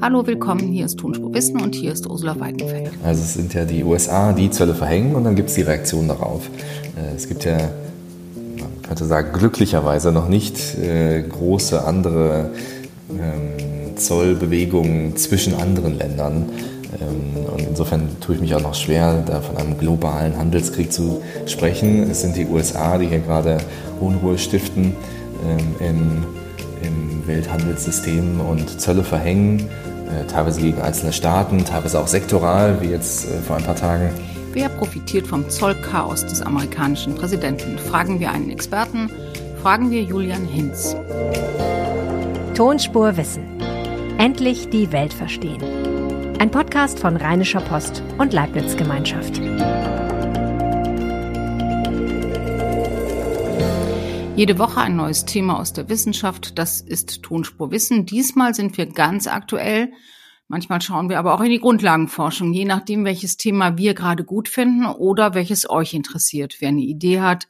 Hallo, willkommen, hier ist Tonspur Wissen und hier ist Ursula Weidenfeld. Also es sind ja die USA, die Zölle verhängen und dann gibt es die Reaktion darauf. Es gibt ja, man könnte sagen, glücklicherweise noch nicht große andere Zollbewegungen zwischen anderen Ländern. Und insofern tue ich mich auch noch schwer, da von einem globalen Handelskrieg zu sprechen. Es sind die USA, die hier gerade Unruhe stiften im Welthandelssystem und Zölle verhängen, teilweise gegen einzelne Staaten, teilweise auch sektoral, wie jetzt vor ein paar Tagen. Wer profitiert vom Zollchaos des amerikanischen Präsidenten? Fragen wir einen Experten, fragen wir Julian Hinz. Tonspur Wissen. Endlich die Welt verstehen. Ein Podcast von Rheinischer Post und Leibniz Gemeinschaft. Jede Woche ein neues Thema aus der Wissenschaft, das ist Tonspur Wissen. Diesmal sind wir ganz aktuell. Manchmal schauen wir aber auch in die Grundlagenforschung, je nachdem, welches Thema wir gerade gut finden oder welches euch interessiert. Wer eine Idee hat,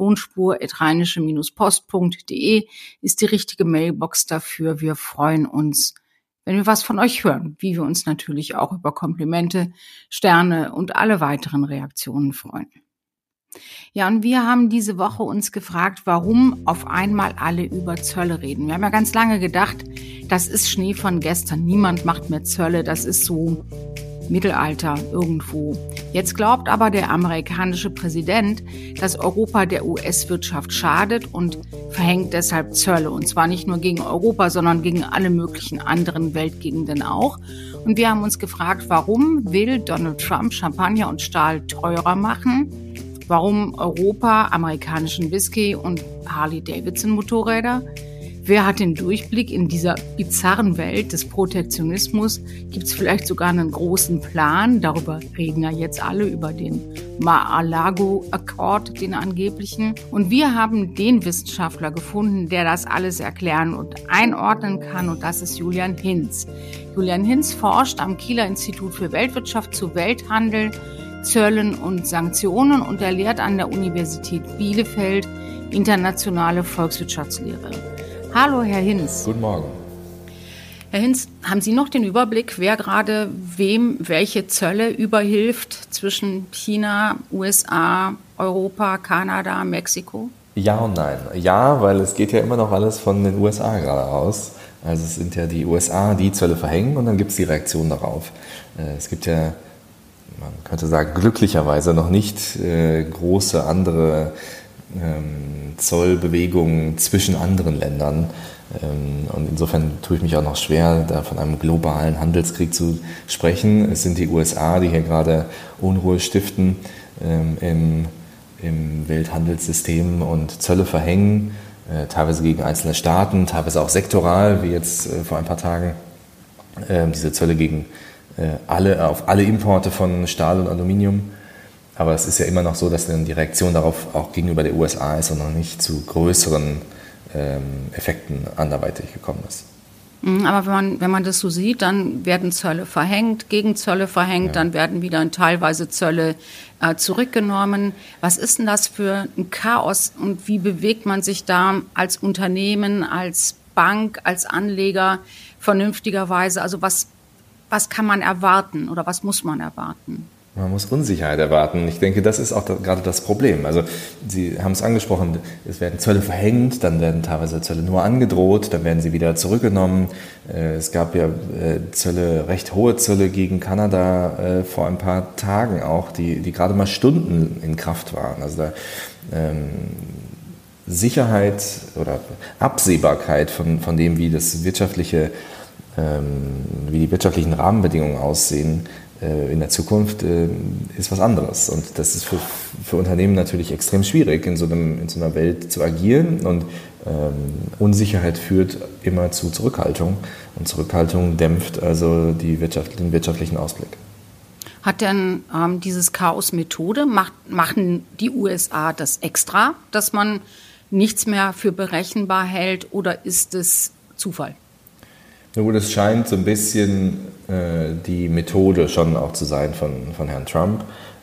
tonspur@rheinische-post.de ist die richtige Mailbox dafür. Wir freuen uns, wenn wir was von euch hören, wie wir uns natürlich auch über Komplimente, Sterne und alle weiteren Reaktionen freuen. Ja, und wir haben diese Woche uns gefragt, warum auf einmal alle über Zölle reden. Wir haben ja ganz lange gedacht, das ist Schnee von gestern. Niemand macht mehr Zölle. Das ist so Mittelalter irgendwo. Jetzt glaubt aber der amerikanische Präsident, dass Europa der US-Wirtschaft schadet und verhängt deshalb Zölle. Und zwar nicht nur gegen Europa, sondern gegen alle möglichen anderen Weltgegenden auch. Und wir haben uns gefragt, warum will Donald Trump Champagner und Stahl teurer machen? Warum Europa amerikanischen Whisky und Harley-Davidson-Motorräder? Wer hat den Durchblick in dieser bizarren Welt des Protektionismus? Gibt es vielleicht sogar einen großen Plan? Darüber reden ja jetzt alle, über den Mar-a-Lago-Akkord, den angeblichen. Und wir haben den Wissenschaftler gefunden, der das alles erklären und einordnen kann. Und das ist Julian Hinz. Julian Hinz forscht am Kieler Institut für Weltwirtschaft zu Welthandel, Zöllen und Sanktionen und er lehrt an der Universität Bielefeld internationale Volkswirtschaftslehre. Hallo, Herr Hinz. Guten Morgen. Herr Hinz, haben Sie noch den Überblick, wer gerade wem welche Zölle überhilft zwischen China, USA, Europa, Kanada, Mexiko? Ja und nein. Ja, weil es geht ja immer noch alles von den USA gerade aus. Also es sind ja die USA, die Zölle verhängen und dann gibt es die Reaktion darauf. Es gibt ja, man könnte sagen, glücklicherweise noch nicht große andere Zollbewegungen zwischen anderen Ländern. Und insofern tue ich mich auch noch schwer, da von einem globalen Handelskrieg zu sprechen. Es sind die USA, die hier gerade Unruhe stiften im Welthandelssystem und Zölle verhängen, teilweise gegen einzelne Staaten, teilweise auch sektoral, wie jetzt vor ein paar Tagen. Diese Zölle gegen auf alle Importe von Stahl und Aluminium. Aber es ist ja immer noch so, dass dann die Reaktion darauf auch gegenüber der USA ist und noch nicht zu größeren Effekten anderweitig gekommen ist. Aber wenn man das so sieht, dann werden Zölle verhängt, Gegenzölle verhängt, Dann werden wieder teilweise Zölle zurückgenommen. Was ist denn das für ein Chaos und wie bewegt man sich da als Unternehmen, als Bank, als Anleger vernünftigerweise? Also was kann man erwarten oder was muss man erwarten? Man muss Unsicherheit erwarten. Ich denke, das ist auch gerade das Problem. Also Sie haben es angesprochen, es werden Zölle verhängt, dann werden teilweise Zölle nur angedroht, dann werden sie wieder zurückgenommen. Es gab ja Zölle, recht hohe Zölle gegen Kanada vor ein paar Tagen auch, die gerade mal Stunden in Kraft waren. Also da Sicherheit oder Absehbarkeit von dem, wie die wirtschaftlichen Rahmenbedingungen aussehen in der Zukunft, ist was anderes. Und das ist für Unternehmen natürlich extrem schwierig, in so einer Welt zu agieren. Und Unsicherheit führt immer zu Zurückhaltung. Und Zurückhaltung dämpft also den wirtschaftlichen Ausblick. Hat denn dieses Chaos Methode? Machen die USA das extra, dass man nichts mehr für berechenbar hält, oder ist es Zufall? Na gut, es scheint so ein bisschen die Methode schon auch zu sein von Herrn Trump,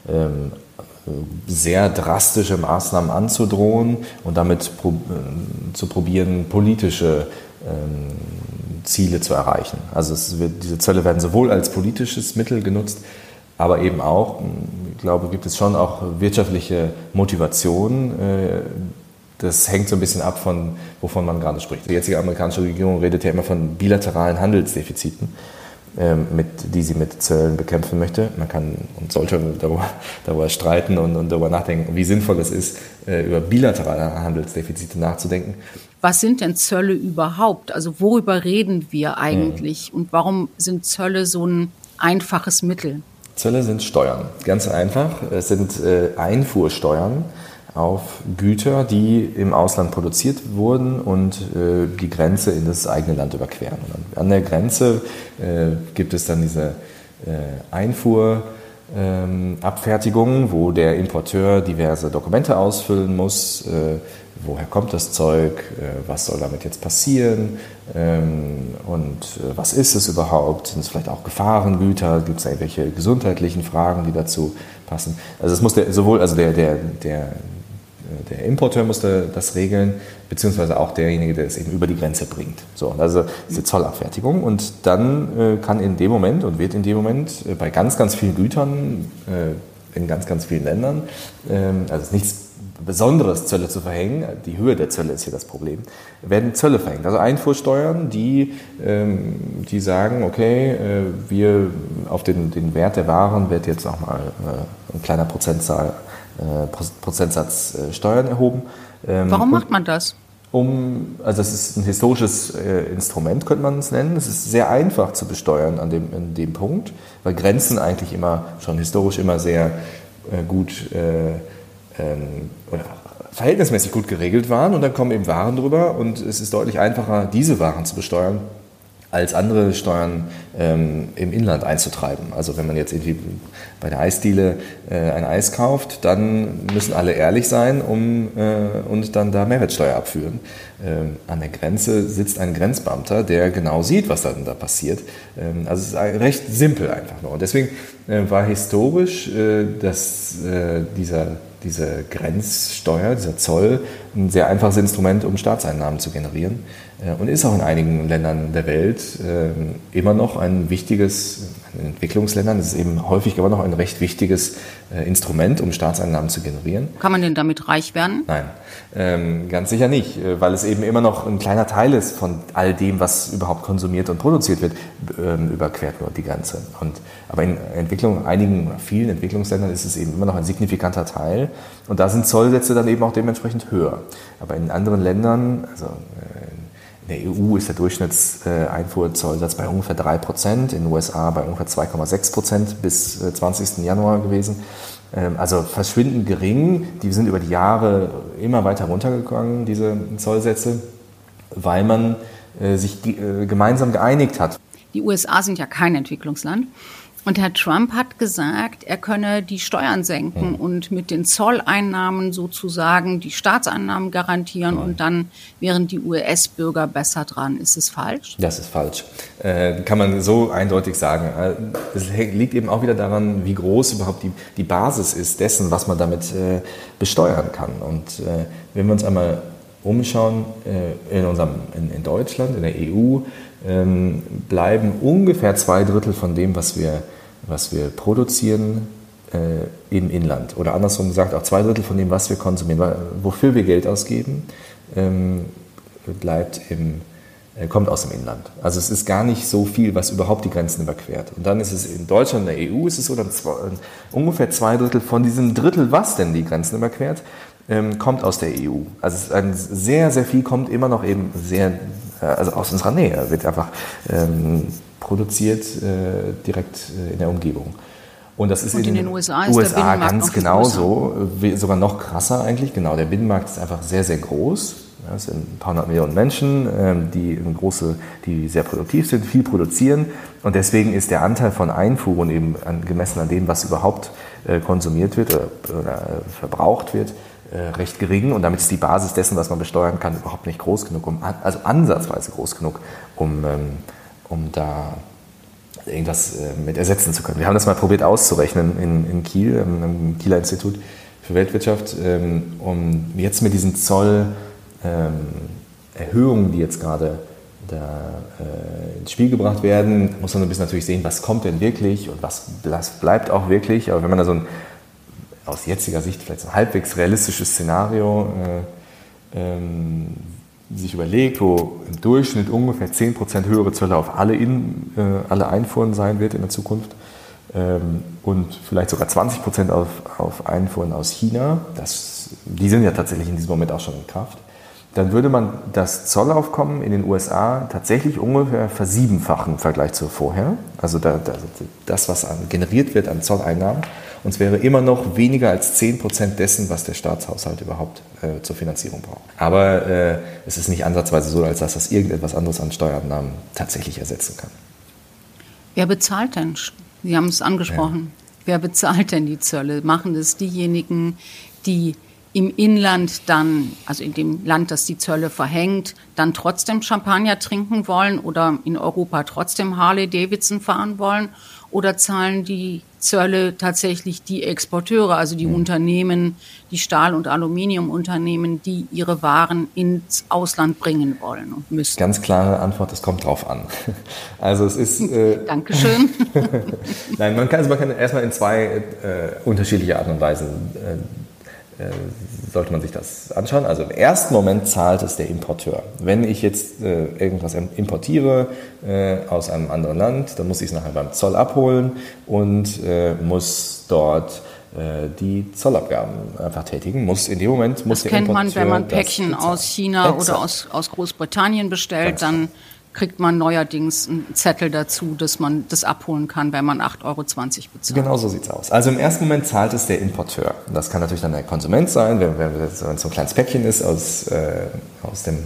sehr drastische Maßnahmen anzudrohen und damit zu probieren, politische Ziele zu erreichen. Also diese Zölle werden sowohl als politisches Mittel genutzt, aber eben auch, ich glaube, gibt es schon auch wirtschaftliche Motivation. Das hängt so ein bisschen ab von, wovon man gerade spricht. Die jetzige amerikanische Regierung redet ja immer von bilateralen Handelsdefiziten, die sie mit Zöllen bekämpfen möchte. Man kann und sollte darüber streiten und darüber nachdenken, wie sinnvoll es ist, über bilaterale Handelsdefizite nachzudenken. Was sind denn Zölle überhaupt? Also worüber reden wir eigentlich? Und warum sind Zölle so ein einfaches Mittel? Zölle sind Steuern, ganz einfach. Es sind Einfuhrsteuern auf Güter, die im Ausland produziert wurden und die Grenze in das eigene Land überqueren. Und an der Grenze gibt es dann diese Einfuhrabfertigung, wo der Importeur diverse Dokumente ausfüllen muss. Woher kommt das Zeug? Was soll damit jetzt passieren? Und was ist es überhaupt? Sind es vielleicht auch Gefahrengüter? Gibt es irgendwelche gesundheitlichen Fragen, die dazu passen? Also es muss der Importeur musste das regeln, beziehungsweise auch derjenige, der es eben über die Grenze bringt. So, also diese Zollabfertigung. Und dann kann in dem Moment und wird in dem Moment bei ganz, ganz vielen Gütern in ganz, ganz vielen Ländern, also es ist nichts Besonderes, Zölle zu verhängen, die Höhe der Zölle ist hier das Problem, werden Zölle verhängt. Also Einfuhrsteuern, die sagen, okay, wir auf den Wert der Waren wird jetzt nochmal ein kleiner Prozentsatz Steuern erhoben. Warum macht man das? Also das ist ein historisches Instrument, könnte man es nennen. Es ist sehr einfach zu besteuern in dem Punkt, weil Grenzen eigentlich schon historisch immer sehr gut oder verhältnismäßig gut geregelt waren und dann kommen eben Waren drüber und es ist deutlich einfacher, diese Waren zu besteuern, als andere Steuern im Inland einzutreiben. Also wenn man jetzt irgendwie bei der Eisdiele ein Eis kauft, dann müssen alle ehrlich sein und dann da Mehrwertsteuer abführen. An der Grenze sitzt ein Grenzbeamter, der genau sieht, was dann da passiert. Also es ist recht simpel einfach nur. Und deswegen war historisch, dass diese Grenzsteuer, dieser Zoll, ein sehr einfaches Instrument, um Staatseinnahmen zu generieren und ist auch in einigen Ländern der Welt immer noch in Entwicklungsländern ist es eben häufig immer noch ein recht wichtiges Instrument, um Staatseinnahmen zu generieren. Kann man denn damit reich werden? Nein, ganz sicher nicht, weil es eben immer noch ein kleiner Teil ist von all dem, was überhaupt konsumiert und produziert wird, überquert nur die Grenze. Aber in vielen Entwicklungsländern ist es eben immer noch ein signifikanter Teil und da sind Zollsätze dann eben auch dementsprechend höher. Aber in anderen Ländern, also in der EU ist der Durchschnittseinfuhrzollsatz bei ungefähr 3%, in den USA bei ungefähr 2,6% bis 20. Januar gewesen. Also verschwindend gering. Die sind über die Jahre immer weiter runtergegangen, diese Zollsätze, weil man sich gemeinsam geeinigt hat. Die USA sind ja kein Entwicklungsland. Und Herr Trump hat gesagt, er könne die Steuern senken und mit den Zolleinnahmen sozusagen die Staatseinnahmen garantieren und dann wären die US-Bürger besser dran. Ist es falsch? Das ist falsch. Kann man so eindeutig sagen. Es liegt eben auch wieder daran, wie groß überhaupt die Basis ist dessen, was man damit besteuern kann. Und wenn wir uns einmal umschauen, in Deutschland, in der EU, bleiben ungefähr 2/3 von dem, was wir produzieren, im Inland. Oder andersrum gesagt, auch 2/3 von dem, was wir konsumieren, wofür wir Geld ausgeben, kommt aus dem Inland. Also es ist gar nicht so viel, was überhaupt die Grenzen überquert. Und dann ist es in Deutschland, in der EU, ist es so, dann ungefähr 2/3 von diesem Drittel, was denn die Grenzen überquert, kommt aus der EU. Also sehr, sehr viel kommt immer noch eben also aus unserer Nähe, wird einfach produziert direkt in der Umgebung. Und das ist in den USA ist der Binnenmarkt ganz genauso, sogar noch krasser eigentlich. Genau, der Binnenmarkt ist einfach sehr, sehr groß. Es sind ein paar hundert Millionen Menschen, die sehr produktiv sind, viel produzieren. Und deswegen ist der Anteil von Einfuhren eben gemessen an dem, was überhaupt konsumiert wird oder verbraucht wird, recht gering. Und damit ist die Basis dessen, was man besteuern kann, überhaupt nicht groß genug, also ansatzweise groß genug, um da irgendwas mit ersetzen zu können. Wir haben das mal probiert auszurechnen in Kiel, im Kieler Institut für Weltwirtschaft, um jetzt mit diesen Zollerhöhungen, die jetzt gerade da ins Spiel gebracht werden, muss man ein bisschen natürlich sehen, was kommt denn wirklich und was bleibt auch wirklich. Aber wenn man da so aus jetziger Sicht vielleicht so ein halbwegs realistisches Szenario sich überlegt, wo im Durchschnitt ungefähr 10% höhere Zölle auf alle Einfuhren sein wird in der Zukunft und vielleicht sogar 20% auf Einfuhren aus China, die sind ja tatsächlich in diesem Moment auch schon in Kraft, dann würde man das Zollaufkommen in den USA tatsächlich ungefähr versiebenfachen im Vergleich zu vorher. Also das, was generiert wird an Zolleinnahmen. Und es wäre immer noch weniger als 10% dessen, was der Staatshaushalt überhaupt zur Finanzierung braucht. Aber es ist nicht ansatzweise so, als dass das irgendetwas anderes an Steuereinnahmen tatsächlich ersetzen kann. Wer bezahlt denn? Sie haben es angesprochen. Ja. Wer bezahlt denn die Zölle? Machen das diejenigen, die im Inland dann, also in dem Land, das die Zölle verhängt, dann trotzdem Champagner trinken wollen oder in Europa trotzdem Harley-Davidson fahren wollen? Oder zahlen die Zölle tatsächlich die Exporteure, also die Unternehmen, die Stahl- und Aluminiumunternehmen, die ihre Waren ins Ausland bringen wollen und müssen? Ganz klare Antwort, es kommt drauf an. Also es ist... Dankeschön. Nein, man kann erstmal in zwei unterschiedliche Arten und Weisen sollte man sich das anschauen. Also im ersten Moment zahlt es der Importeur. Wenn ich jetzt irgendwas importiere aus einem anderen Land, dann muss ich es nachher beim Zoll abholen und muss dort die Zollabgaben einfach tätigen. Das kennt man, wenn man Päckchen aus China oder aus Großbritannien bestellt, dann kriegt man neuerdings einen Zettel dazu, dass man das abholen kann, wenn man 8,20 € bezahlt. Genau so sieht es aus. Also im ersten Moment zahlt es der Importeur. Das kann natürlich dann der Konsument sein, wenn es so ein kleines Päckchen ist aus dem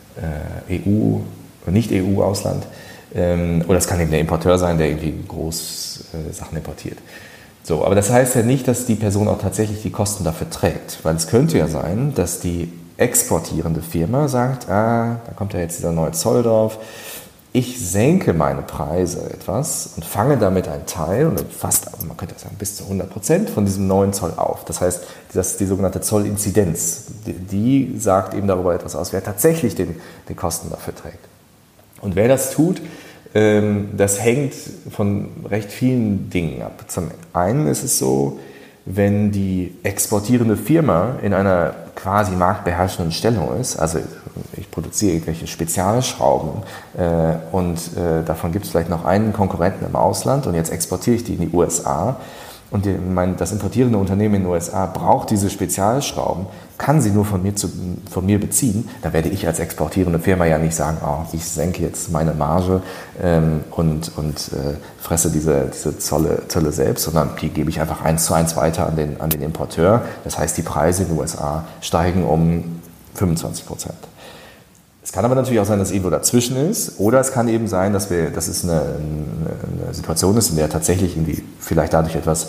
Nicht-EU-Ausland. Oder es kann eben der Importeur sein, der irgendwie groß Sachen importiert. So, aber das heißt ja nicht, dass die Person auch tatsächlich die Kosten dafür trägt. Weil es könnte ja sein, dass die exportierende Firma sagt, da kommt ja jetzt dieser neue Zoll drauf, ich senke meine Preise etwas und fange damit einen Teil, und man könnte sagen, bis zu 100% von diesem neuen Zoll auf. Das heißt, das ist die sogenannte Zollinzidenz. Die sagt eben darüber etwas aus, wer tatsächlich die Kosten dafür trägt. Und wer das tut, das hängt von recht vielen Dingen ab. Zum einen ist es so, wenn die exportierende Firma in einer quasi marktbeherrschenden Stellung ist, also ich produziere irgendwelche Spezialschrauben und davon gibt es vielleicht noch einen Konkurrenten im Ausland und jetzt exportiere ich die in die USA und das importierende Unternehmen in den USA braucht diese Spezialschrauben, kann sie nur von mir beziehen, dann werde ich als exportierende Firma ja nicht sagen, ich senke jetzt meine Marge und fresse diese Zölle selbst, sondern die gebe ich einfach 1:1 weiter an den Importeur. Das heißt, die Preise in den USA steigen um 25%. Es kann aber natürlich auch sein, dass es irgendwo dazwischen ist, oder es kann eben sein, dass es eine Situation ist, in der tatsächlich irgendwie vielleicht dadurch etwas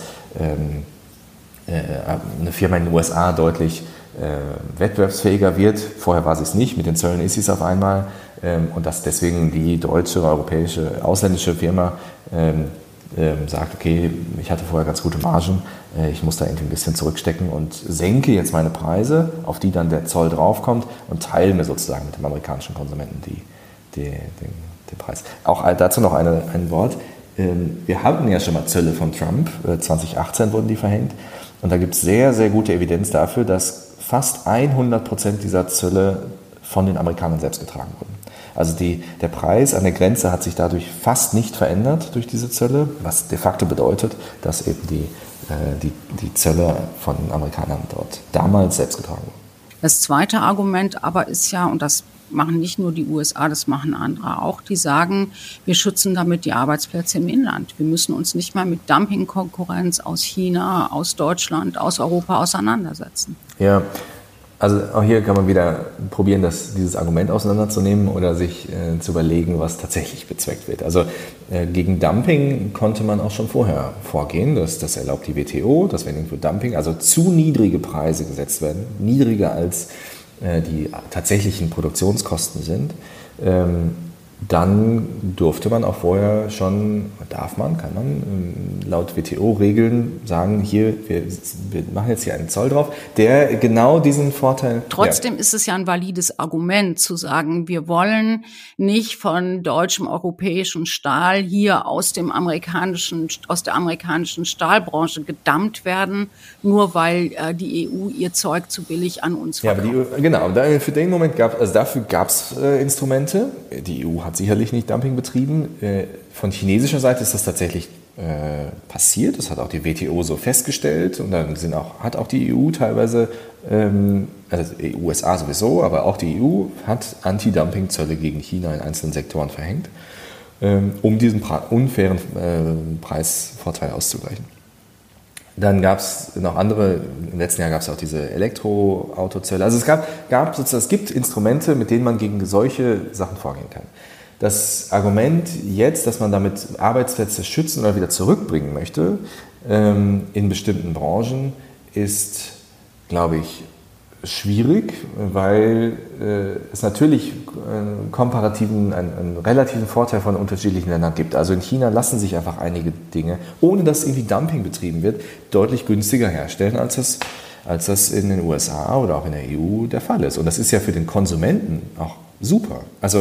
eine Firma in den USA deutlich wettbewerbsfähiger wird. Vorher war sie es nicht, mit den Zöllen ist sie es auf einmal, und dass deswegen die deutsche, europäische, ausländische Firma sagt, okay, ich hatte vorher ganz gute Margen, ich muss da irgendwie ein bisschen zurückstecken und senke jetzt meine Preise, auf die dann der Zoll draufkommt, und teile mir sozusagen mit dem amerikanischen Konsumenten den Preis. Auch dazu noch ein Wort. Wir hatten ja schon mal Zölle von Trump, 2018 wurden die verhängt, und da gibt es sehr, sehr gute Evidenz dafür, dass fast 100% dieser Zölle von den Amerikanern selbst getragen wurden. Also der Preis an der Grenze hat sich dadurch fast nicht verändert durch diese Zölle, was de facto bedeutet, dass eben die Zölle von Amerikanern dort damals selbst getragen wurden. Das zweite Argument aber ist ja, und das machen nicht nur die USA, das machen andere auch, die sagen, wir schützen damit die Arbeitsplätze im Inland. Wir müssen uns nicht mal mit Dumpingkonkurrenz aus China, aus Deutschland, aus Europa auseinandersetzen. Ja, also auch hier kann man wieder probieren, dieses Argument auseinanderzunehmen oder sich zu überlegen, was tatsächlich bezweckt wird. Also gegen Dumping konnte man auch schon vorher vorgehen. Das erlaubt die WTO, dass wenn irgendwo Dumping, also zu niedrige Preise gesetzt werden, niedriger als die tatsächlichen Produktionskosten sind, dann durfte man auch vorher schon, kann man laut WTO-Regeln sagen, hier, wir machen jetzt hier einen Zoll drauf, der genau diesen Vorteil... Trotzdem ist es ja ein valides Argument zu sagen, wir wollen nicht von deutschem, europäischem Stahl hier aus der amerikanischen Stahlbranche gedumpt werden, nur weil die EU ihr Zeug zu billig an uns verkauft. Ja, aber für den Moment dafür gab es Instrumente. Die EU hat sicherlich nicht Dumping betrieben. Von chinesischer Seite ist das tatsächlich passiert. Das hat auch die WTO so festgestellt. Und dann hat auch die EU teilweise, also die USA sowieso, aber auch die EU hat Anti-Dumping-Zölle gegen China in einzelnen Sektoren verhängt, um diesen unfairen Preisvorteil auszugleichen. Dann gab es noch andere, im letzten Jahr gab es auch diese Elektroautozölle. Also es gibt Instrumente, mit denen man gegen solche Sachen vorgehen kann. Das Argument jetzt, dass man damit Arbeitsplätze schützen oder wieder zurückbringen möchte in bestimmten Branchen, ist, glaube ich, schwierig, weil es natürlich einen relativen Vorteil von unterschiedlichen Ländern gibt. Also in China lassen sich einfach einige Dinge, ohne dass irgendwie Dumping betrieben wird, deutlich günstiger herstellen, als das in den USA oder auch in der EU der Fall ist. Und das ist ja für den Konsumenten auch super. Also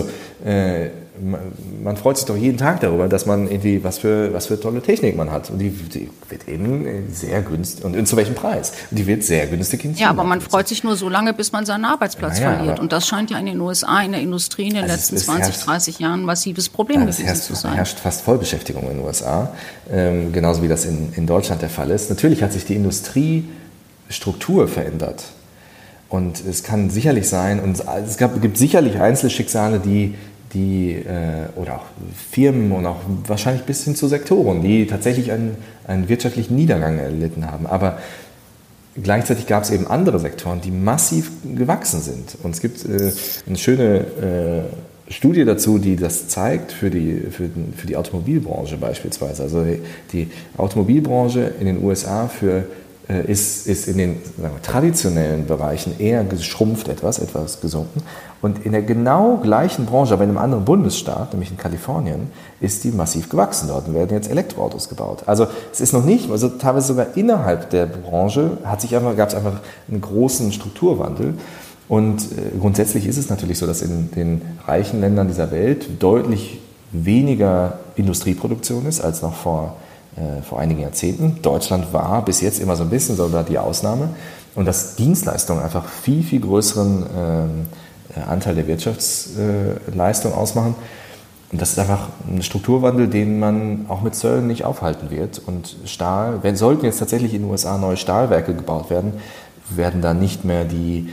man freut sich doch jeden Tag darüber, dass man irgendwie was für tolle Technik man hat. Und die wird eben sehr günstig. Und zu welchem Preis? Und die wird sehr günstig in China. Ja, aber man freut sich nur so lange, bis man seinen Arbeitsplatz verliert. Und das scheint ja in den USA, in der Industrie in den letzten 20, 30 Jahren ein massives Problem gewesen zu sein. Es herrscht fast Vollbeschäftigung in den USA, genauso wie das in Deutschland der Fall ist. Natürlich hat sich die Industriestruktur verändert. Und es kann sicherlich sein, und es gibt sicherlich Einzelschicksale, die oder auch Firmen und auch wahrscheinlich bis hin zu Sektoren, die tatsächlich einen wirtschaftlichen Niedergang erlitten haben. Aber gleichzeitig gab es eben andere Sektoren, die massiv gewachsen sind. Und es gibt eine schöne Studie dazu, die das zeigt für die Automobilbranche beispielsweise. Also die Automobilbranche in den USA ist in den traditionellen Bereichen eher geschrumpft, etwas gesunken. Und in der genau gleichen Branche, aber in einem anderen Bundesstaat, nämlich in Kalifornien, ist die massiv gewachsen. Dort werden jetzt Elektroautos gebaut. Also es ist noch nicht, also teilweise sogar innerhalb der Branche gab es einfach einen großen Strukturwandel. Und grundsätzlich ist es natürlich so, dass in den reichen Ländern dieser Welt deutlich weniger Industrieproduktion ist als noch vor einigen Jahrzehnten. Deutschland war bis jetzt immer so ein bisschen so die Ausnahme. Und dass Dienstleistungen einfach viel, viel größeren Anteil der Wirtschaftsleistung ausmachen. Und das ist einfach ein Strukturwandel, den man auch mit Zöllen nicht aufhalten wird. Und sollten jetzt tatsächlich in den USA neue Stahlwerke gebaut werden, werden da nicht mehr die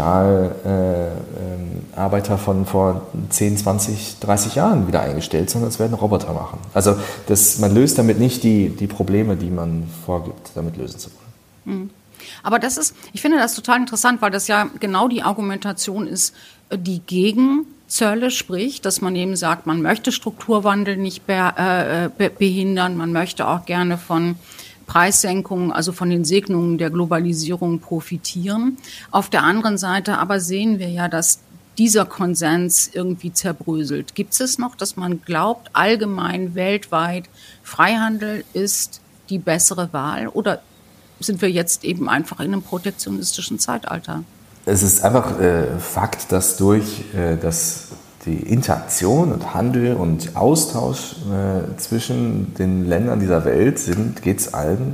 Stahlarbeiter von vor 10, 20, 30 Jahren wieder eingestellt, sondern es werden Roboter machen. Also man löst damit nicht die Probleme, die man vorgibt, damit lösen zu wollen. Aber ich finde das total interessant, weil das ja genau die Argumentation ist, die gegen Zölle spricht, dass man eben sagt, man möchte Strukturwandel nicht behindern, man möchte auch gerne von Preissenkungen, also von den Segnungen der Globalisierung profitieren. Auf der anderen Seite aber sehen wir ja, dass dieser Konsens irgendwie zerbröselt. Gibt es noch, dass man glaubt, allgemein weltweit Freihandel ist die bessere Wahl, oder sind wir jetzt eben einfach in einem protektionistischen Zeitalter? Es ist einfach Fakt, dass durch die Interaktion und Handel und Austausch zwischen den Ländern dieser Welt geht's allen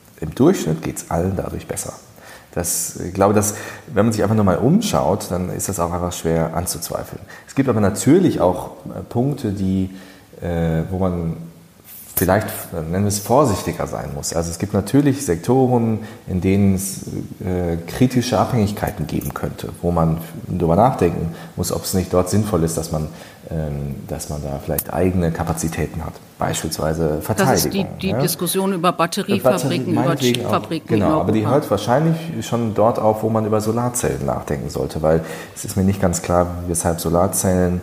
dadurch besser. Ich glaube, wenn man sich einfach nur mal umschaut, dann ist das auch einfach schwer anzuzweifeln. Es gibt aber natürlich auch Punkte, wo man vielleicht, nennen wir es, vorsichtiger sein muss. Also es gibt natürlich Sektoren, in denen es kritische Abhängigkeiten geben könnte, wo man darüber nachdenken muss, ob es nicht dort sinnvoll ist, dass man da vielleicht eigene Kapazitäten hat. Beispielsweise Verteidigung. Das ist die Diskussion über Batteriefabriken, über Chipfabriken. Genau, aber die hört wahrscheinlich schon dort auf, wo man über Solarzellen nachdenken sollte, weil es ist mir nicht ganz klar, weshalb Solarzellen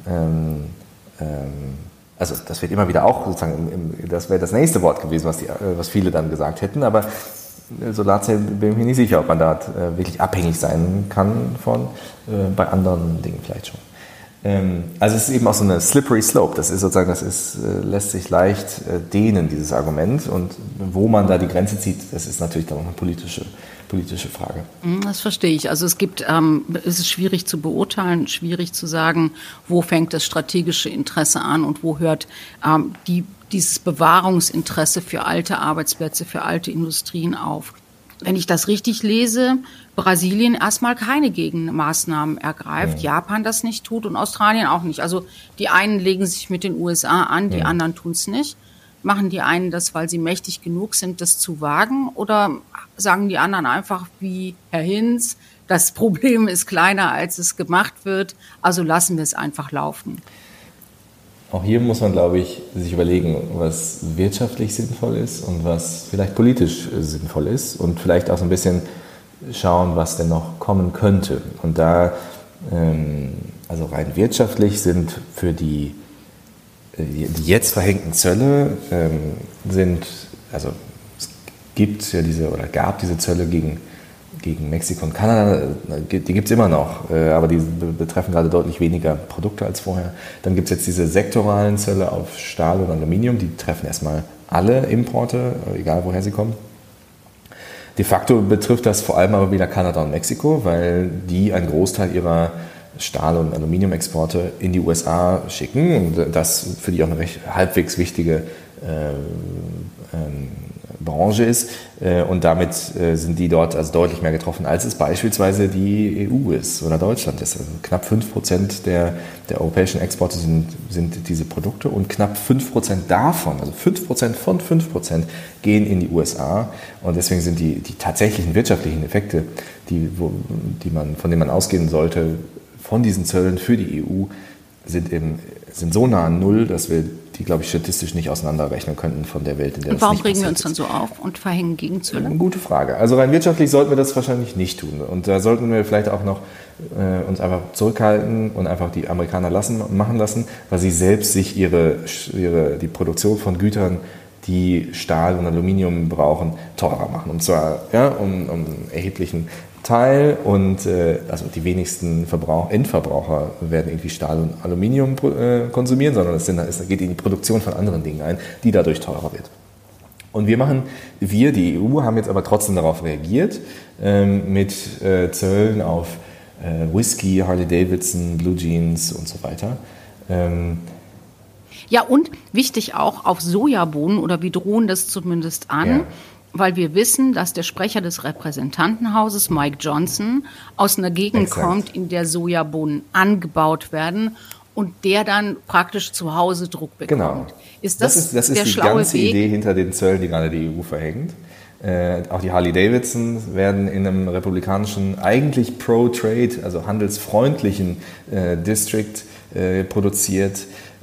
also das wird immer wieder auch sozusagen, das wäre das nächste Wort gewesen, was viele dann gesagt hätten, aber Solarzellen bin ich mir nicht sicher, ob man da wirklich abhängig sein kann von, bei anderen Dingen vielleicht schon. Also es ist eben auch so eine slippery slope. Das ist sozusagen, lässt sich leicht dehnen, dieses Argument. Und wo man da die Grenze zieht, das ist natürlich dann auch eine politische Frage. Das verstehe ich. Also es ist schwierig zu beurteilen, schwierig zu sagen, wo fängt das strategische Interesse an und wo hört dieses Bewahrungsinteresse für alte Arbeitsplätze, für alte Industrien auf. Wenn ich das richtig lese, Brasilien erstmal keine Gegenmaßnahmen ergreift, Japan das nicht tut und Australien auch nicht. Also die einen legen sich mit den USA an, die anderen tun es nicht. Machen die einen das, weil sie mächtig genug sind, das zu wagen? Oder sagen die anderen einfach wie Herr Hinz, das Problem ist kleiner, als es gemacht wird, also lassen wir es einfach laufen? Auch hier muss man, glaube ich, sich überlegen, was wirtschaftlich sinnvoll ist und was vielleicht politisch sinnvoll ist und vielleicht auch so ein bisschen schauen, was denn noch kommen könnte. Und da, also rein wirtschaftlich sind für die jetzt verhängten Zölle also es gab diese Zölle gegen Mexiko und Kanada, die gibt es immer noch, aber die betreffen gerade deutlich weniger Produkte als vorher. Dann gibt es jetzt diese sektoralen Zölle auf Stahl und Aluminium, die treffen erstmal alle Importe, egal woher sie kommen. De facto betrifft das vor allem aber wieder Kanada und Mexiko, weil die einen Großteil ihrer Stahl- und Aluminiumexporte in die USA schicken und das für die auch eine halbwegs wichtige Branche ist und damit sind die dort also deutlich mehr getroffen, als es beispielsweise die EU ist oder Deutschland ist. Also knapp 5% der europäischen Exporte sind diese Produkte und knapp 5% davon, also 5% von 5% gehen in die USA und deswegen sind die tatsächlichen wirtschaftlichen Effekte, von denen man ausgehen sollte, von diesen Zöllen für die EU sind so nah an Null, dass wir die, glaube ich, statistisch nicht auseinanderrechnen könnten von der Welt, in der das nicht passiert ist. Und warum regen wir uns dann so auf und verhängen Gegenzölle? Eine gute Frage. Also rein wirtschaftlich sollten wir das wahrscheinlich nicht tun. Und da sollten wir vielleicht auch noch uns einfach zurückhalten und einfach die Amerikaner machen lassen, weil sie selbst sich die Produktion von Gütern, die Stahl und Aluminium brauchen, teurer machen. Und zwar um erheblichen Teil und also die wenigsten Endverbraucher werden irgendwie Stahl und Aluminium konsumieren, sondern es geht in die Produktion von anderen Dingen ein, die dadurch teurer wird. Und die EU, haben jetzt aber trotzdem darauf reagiert mit Zöllen auf Whisky, Harley-Davidson, Blue Jeans und so weiter. Ja, und wichtig auch auf Sojabohnen, oder wir drohen das zumindest an, weil wir wissen, dass der Sprecher des Repräsentantenhauses, Mike Johnson, aus einer Gegend kommt, in der Sojabohnen angebaut werden und der dann praktisch zu Hause Druck bekommt. Genau. Ist das ist der die ganze Weg? Idee hinter den Zöllen, die gerade die EU verhängt. Auch die Harley-Davidsons werden in einem republikanischen, eigentlich pro-trade, also handelsfreundlichen District produziert.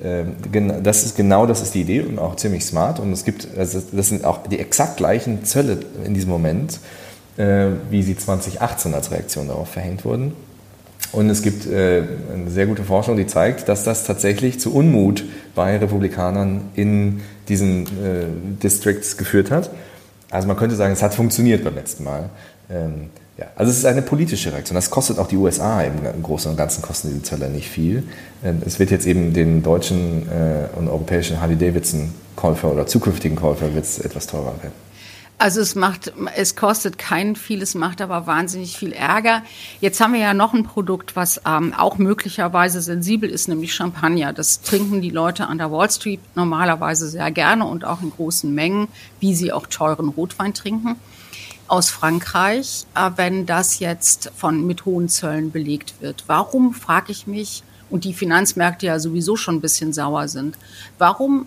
Das ist die Idee und auch ziemlich smart. Und das sind auch die exakt gleichen Zölle in diesem Moment, wie sie 2018 als Reaktion darauf verhängt wurden. Und es gibt eine sehr gute Forschung, die zeigt, dass das tatsächlich zu Unmut bei Republikanern in diesen Districts geführt hat. Also man könnte sagen, es hat funktioniert beim letzten Mal. Also es ist eine politische Reaktion. Das kostet auch die USA im Großen und Ganzen, kosten diese Zölle nicht viel. Es wird jetzt eben den deutschen und europäischen Harley-Davidson-Käufer oder zukünftigen Käufer wird es etwas teurer werden. Also es kostet keinen viel, es macht aber wahnsinnig viel Ärger. Jetzt haben wir ja noch ein Produkt, was auch möglicherweise sensibel ist, nämlich Champagner. Das trinken die Leute an der Wall Street normalerweise sehr gerne und auch in großen Mengen, wie sie auch teuren Rotwein trinken. Aus Frankreich, wenn das jetzt mit hohen Zöllen belegt wird. Warum, frage ich mich, und die Finanzmärkte ja sowieso schon ein bisschen sauer sind, warum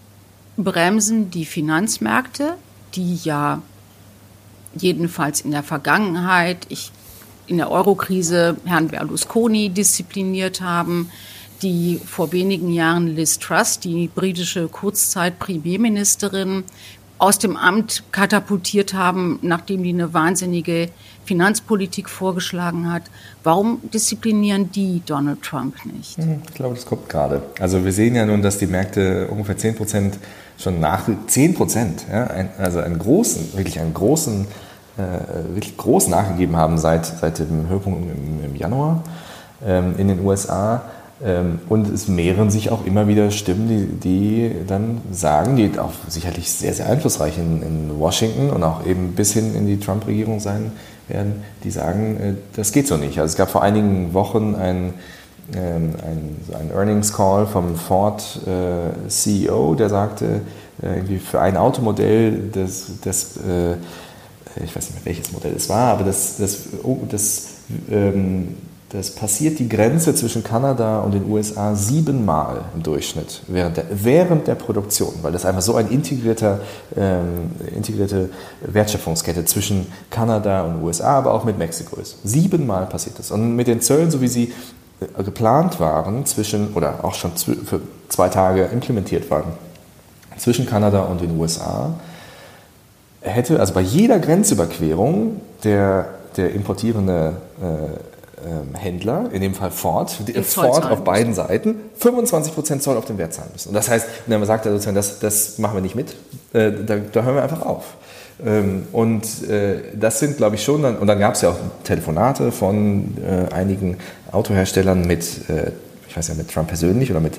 bremsen die Finanzmärkte, die ja jedenfalls in der Vergangenheit, in der Eurokrise Herrn Berlusconi diszipliniert haben, die vor wenigen Jahren Liz Truss, die britische Kurzzeit-Premierministerin, aus dem Amt katapultiert haben, nachdem die eine wahnsinnige Finanzpolitik vorgeschlagen hat. Warum disziplinieren die Donald Trump nicht? Ich glaube, das kommt gerade. Also wir sehen ja nun, dass die Märkte ungefähr 10% schon 10%, ja, wirklich groß nachgegeben haben seit dem Höhepunkt im Januar in den USA. Und es mehren sich auch immer wieder Stimmen, die dann sagen, die auch sicherlich sehr, sehr einflussreich in Washington und auch eben bis hin in die Trump-Regierung sein werden, die sagen, das geht so nicht. Also es gab vor einigen Wochen ein Earnings Call vom Ford CEO, der sagte, irgendwie für ein Automodell, ich weiß nicht mehr welches Modell es war, aber das passiert die Grenze zwischen Kanada und den USA 7-mal im Durchschnitt während der Produktion, weil das einfach so eine integrierte Wertschöpfungskette zwischen Kanada und USA, aber auch mit Mexiko ist. 7-mal passiert das. Und mit den Zöllen, so wie sie geplant waren, oder auch schon für 2 Tage implementiert waren, zwischen Kanada und den USA, hätte also bei jeder Grenzüberquerung der importierende Händler, in dem Fall Ford auf beiden Seiten, 25% Zoll auf den Wert zahlen müssen. Und das heißt, man sagt ja sozusagen, das machen wir nicht mit, da hören wir einfach auf. Und das sind, glaube ich, schon, und dann gab es ja auch Telefonate von einigen Autoherstellern mit Trump persönlich oder mit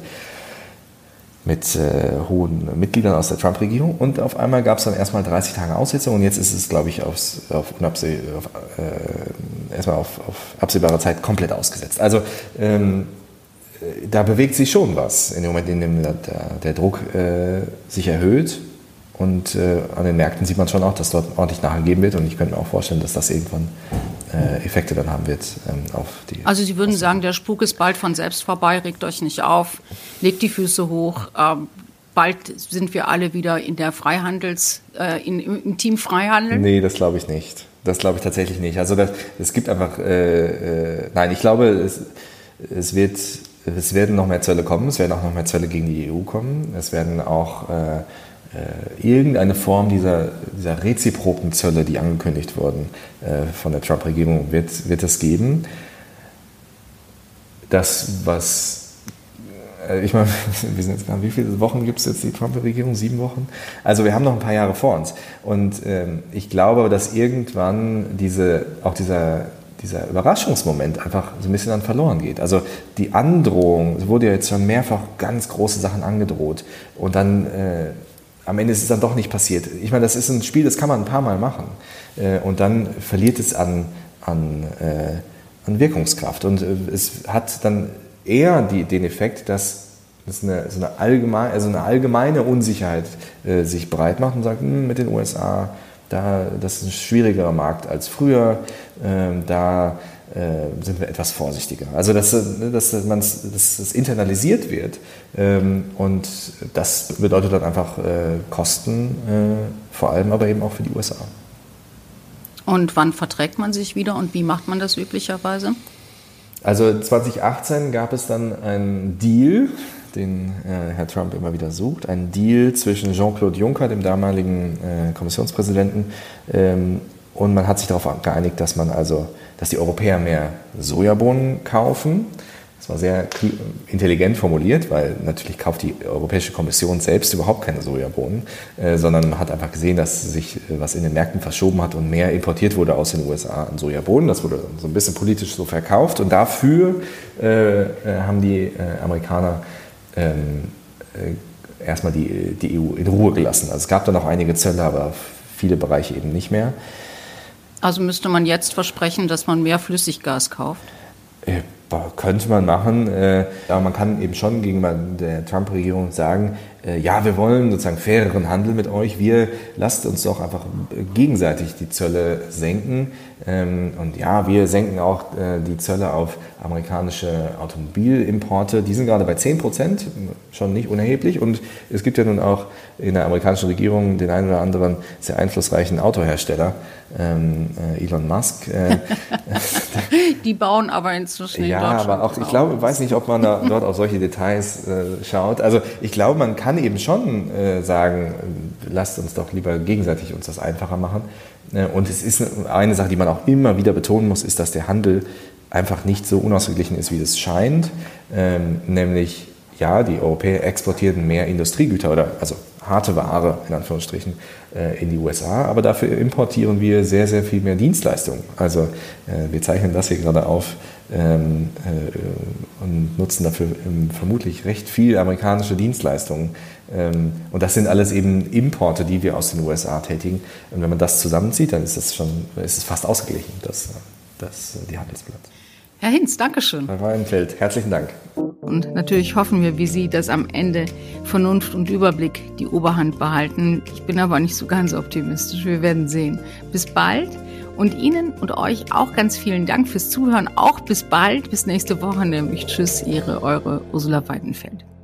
hohen Mitgliedern aus der Trump-Regierung, und auf einmal gab es dann erstmal 30 Tage Aussetzung und jetzt ist es, glaube ich, erstmal auf absehbare Zeit komplett ausgesetzt. Also da bewegt sich schon was in dem Moment, in dem der Druck sich erhöht, und an den Märkten sieht man schon auch, dass dort ordentlich nachgegeben wird, und ich könnte mir auch vorstellen, dass das irgendwann Effekte dann haben wird auf die... Also Sie würden sagen, der Spuk ist bald von selbst vorbei, regt euch nicht auf, legt die Füße hoch, bald sind wir alle wieder in der im Team Freihandel? Nee, das glaube ich nicht. Das glaube ich tatsächlich nicht. Also es gibt einfach... nein, ich glaube, es werden noch mehr Zölle kommen, es werden auch noch mehr Zölle gegen die EU kommen, es werden auch... irgendeine Form dieser reziproken Zölle, die angekündigt wurden von der Trump-Regierung, wird es geben. Ich meine, wir sind jetzt gerade, wie viele Wochen gibt es jetzt die Trump-Regierung? 7 Wochen? Also wir haben noch ein paar Jahre vor uns. Und ich glaube, dass irgendwann dieser Überraschungsmoment einfach so ein bisschen dann verloren geht. Also die Androhung, es wurde ja jetzt schon mehrfach ganz große Sachen angedroht, und dann am Ende ist es dann doch nicht passiert. Ich meine, das ist ein Spiel, das kann man ein paar Mal machen, und dann verliert es an Wirkungskraft, und es hat dann eher den Effekt, dass eine allgemeine Unsicherheit sich breit macht und sagt, mit den USA, das ist ein schwierigerer Markt als früher, da sind wir etwas vorsichtiger. Also dass das internalisiert wird, und das bedeutet dann einfach Kosten, vor allem aber eben auch für die USA. Und wann verträgt man sich wieder und wie macht man das üblicherweise? Also 2018 gab es dann einen Deal, den Herr Trump immer wieder sucht, einen Deal zwischen Jean-Claude Juncker, dem damaligen Kommissionspräsidenten, und man hat sich darauf geeinigt, dass die Europäer mehr Sojabohnen kaufen. Das war sehr intelligent formuliert, weil natürlich kauft die Europäische Kommission selbst überhaupt keine Sojabohnen, sondern man hat einfach gesehen, dass sich was in den Märkten verschoben hat und mehr importiert wurde aus den USA an Sojabohnen. Das wurde so ein bisschen politisch so verkauft, und dafür haben die Amerikaner erstmal die EU in Ruhe gelassen. Also es gab dann noch einige Zölle, aber viele Bereiche eben nicht mehr. Also müsste man jetzt versprechen, dass man mehr Flüssiggas kauft? Könnte man machen, aber man kann eben schon gegenüber der Trump-Regierung sagen, ja, wir wollen sozusagen faireren Handel mit euch, lasst uns doch einfach gegenseitig die Zölle senken, und ja, wir senken auch die Zölle auf amerikanische Automobilimporte, die sind gerade bei 10%, schon nicht unerheblich, und es gibt ja nun auch in der amerikanischen Regierung den einen oder anderen sehr einflussreichen Autohersteller, Elon Musk. Die bauen aber inzwischen in Deutschland. Ja, aber auch, ich weiß nicht, ob man dort auf solche Details schaut. Also ich glaube, man kann eben schon sagen, lasst uns doch lieber gegenseitig uns das einfacher machen. Und es ist eine Sache, die man auch immer wieder betonen muss, ist, dass der Handel einfach nicht so unausgeglichen ist, wie es scheint. Nämlich, ja, die Europäer exportieren mehr Industriegüter also harte Ware, in Anführungsstrichen, in die USA, aber dafür importieren wir sehr, sehr viel mehr Dienstleistungen. Also wir zeichnen das hier gerade auf und nutzen dafür vermutlich recht viel amerikanische Dienstleistungen. Und das sind alles eben Importe, die wir aus den USA tätigen. Und wenn man das zusammenzieht, dann ist es fast ausgeglichen, die Handelsbilanz. Herr Hinz, Dankeschön. Herr Weidenfeld, herzlichen Dank. Und natürlich hoffen wir, wie Sie, dass am Ende Vernunft und Überblick die Oberhand behalten. Ich bin aber nicht so ganz optimistisch. Wir werden sehen. Bis bald. Und Ihnen und euch auch ganz vielen Dank fürs Zuhören. Auch bis bald, bis nächste Woche nämlich. Tschüss, eure Ursula Weidenfeld.